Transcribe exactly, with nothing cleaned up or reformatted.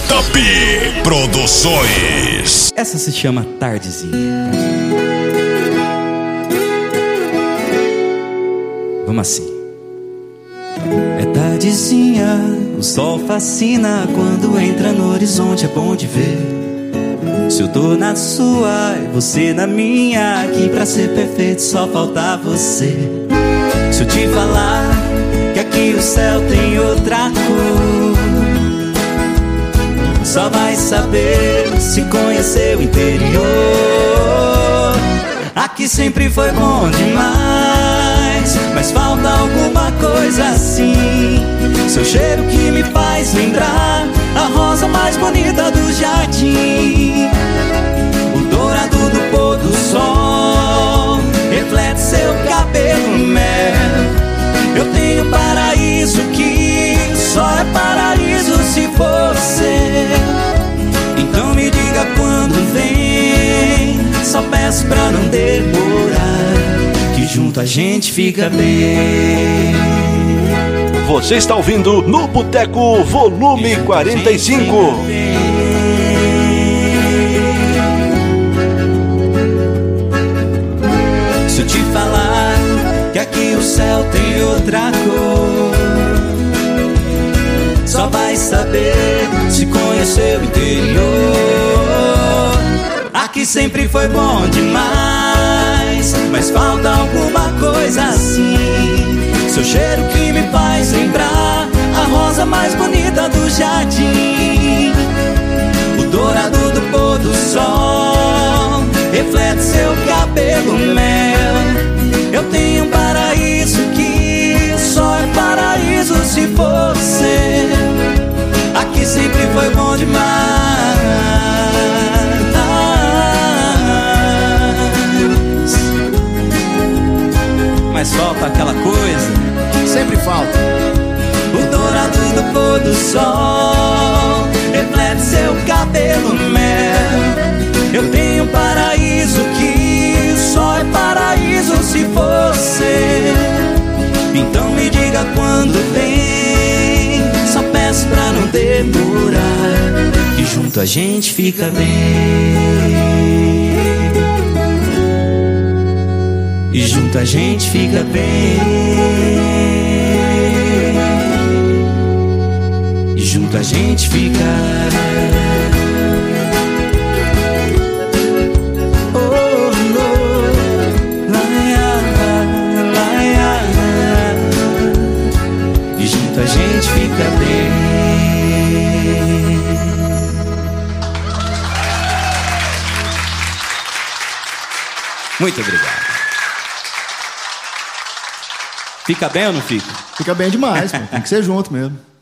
Top Produções. Essa se chama Tardezinha. Vamos assim. É tardezinha, o sol fascina. Quando entra no horizonte é bom de ver. Se eu tô na sua e você na minha, aqui pra ser perfeito só falta você. Se eu te falar que aqui o céu tem outra cor, só vai saber se conhecer o interior. Aqui sempre foi bom demais, mas falta alguma coisa assim. Seu cheiro que me faz lembrar a rosa mais bonita do jardim. O dourado do pôr do sol reflete seu cabelo mel. Eu tenho um paraíso que só é paraíso se for seu. Então me diga quando vem, só peço pra não demorar, que junto a gente fica bem. Você está ouvindo No Boteco Volume quarenta e cinco. Se eu te falar que aqui o céu tem outra cor, só vai saber se conhecer o interior. Aqui sempre foi bom demais, mas falta alguma coisa assim. Seu cheiro que me faz lembrar a rosa mais bonita do jardim. O dourado do pôr do sol reflete seu cabelo mel. Eu tenho um paraíso que só é paraíso se for seu. Aqui sempre foi bom demais, mas falta aquela coisa. Sempre falta. O dourado do pôr do sol reflete seu cabelo mel. Eu tenho um paraíso que só é paraíso se for seu. Então me diga quando vem, só peço pra não demorar, que junto a gente fica bem. E junto a gente fica bem. E junto a gente fica. Oh, no. Laia, laia. E junto a gente fica bem. Muito obrigado. Fica bem ou não fica? Fica bem demais, pô. Tem que ser junto mesmo.